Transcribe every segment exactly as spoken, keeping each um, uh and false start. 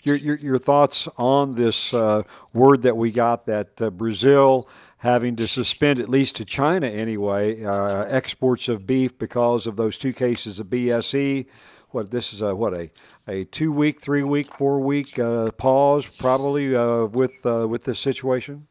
your your, your thoughts on this uh, word that we got that uh, Brazil having to suspend, at least to China anyway, uh, exports of beef because of those two cases of B S E. What this is a what a a two week, three week, four week uh, pause probably uh, with uh, with this situation.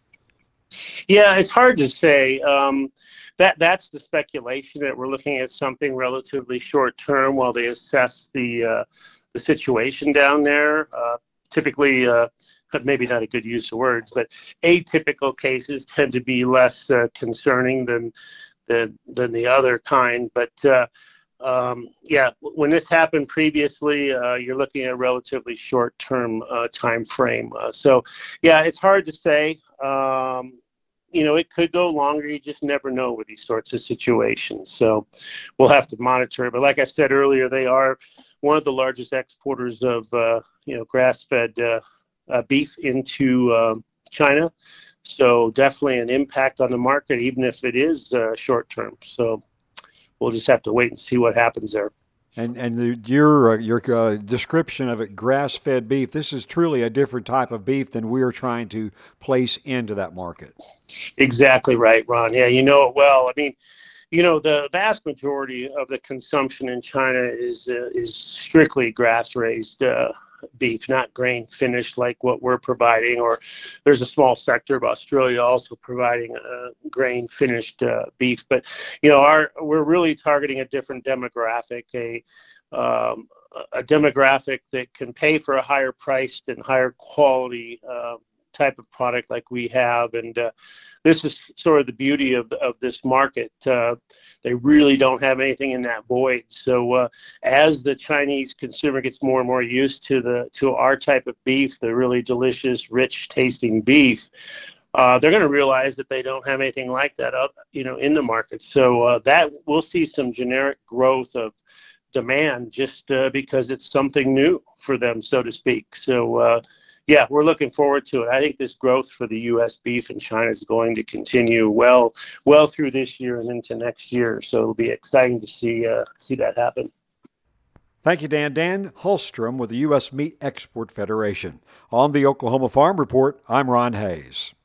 Yeah, it's hard to say. Um, that that's the speculation that we're looking at something relatively short term while they assess the uh, the situation down there. Uh, typically, uh, maybe not a good use of words, but atypical cases tend to be less uh, concerning than than than the other kind. But uh, um, yeah, when this happened previously, uh, you're looking at a relatively short-term uh, time frame. Uh, so, yeah, it's hard to say. Um, you know, it could go longer. You just never know with these sorts of situations. So we'll have to monitor it. But like I said earlier, they are one of the largest exporters of, uh, you know, grass-fed uh, uh, beef into um, China. So definitely an impact on the market, even if it is uh, short-term. So we'll just have to wait and see what happens there. And and the, your uh, your uh, description of it, grass-fed beef. This is truly a different type of beef than we are trying to place into that market. Exactly right, Ron. Yeah, you know it well. I mean, you know, the vast majority of the consumption in China is uh, is strictly grass-raised uh, beef, not grain finished like what we're providing. Or there's a small sector of Australia also providing uh, grain finished uh, beef. But you know, our we're really targeting a different demographic, a um, a demographic that can pay for a higher priced and higher quality Uh, type of product like we have. And uh, this is sort of the beauty of, of this market. Uh, they really don't have anything in that void. So uh, as the Chinese consumer gets more and more used to the to our type of beef, the really delicious, rich tasting beef, uh, they're going to realize that they don't have anything like that up, you know, in the market. So uh, that we'll see some generic growth of demand just uh, because it's something new for them, so to speak. So uh, yeah, we're looking forward to it. I think this growth for the U S beef in China is going to continue well, well through this year and into next year. So it'll be exciting to see uh, see that happen. Thank you, Dan. Dan Holstrom with the U S. Meat Export Federation. On the Oklahoma Farm Report, I'm Ron Hayes.